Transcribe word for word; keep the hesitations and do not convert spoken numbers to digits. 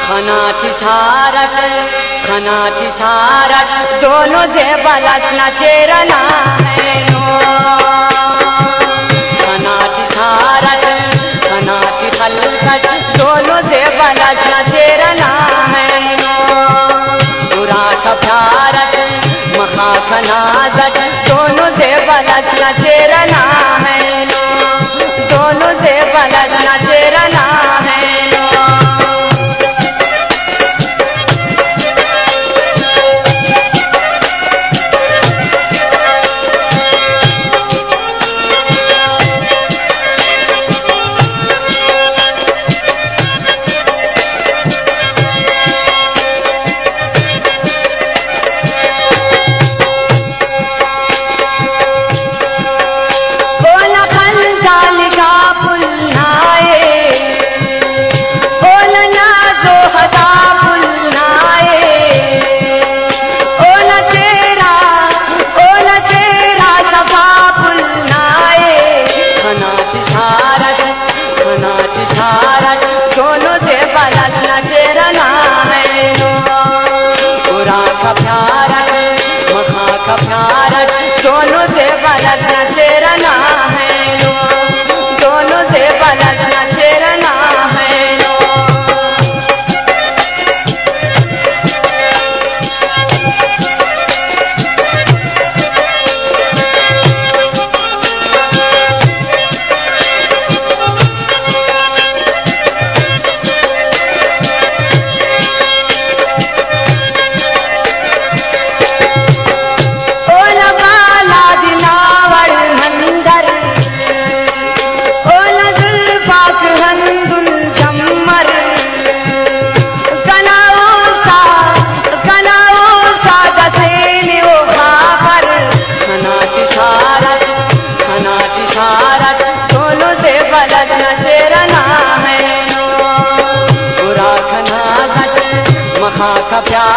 खनाची सारट खनाची सारट दोनों से बलस न चेरना है नो खनाची सारट खनाची खलकट दोनों से बलस न चेरना है नो पूरा का प्यारट मखा खनाजट दोनों से बलस न चेरना है नो दोनों से बलस न चेरना है नो दोनों से बलस न चेरना है नो पूरा का प्यारट मखा का प्यारट दोनों से बलस न चेरना है नो दोनों से बलस न चेरना है नो दोनों से बलस न चेरना है नो पूरा खनाजट मखा का प्यार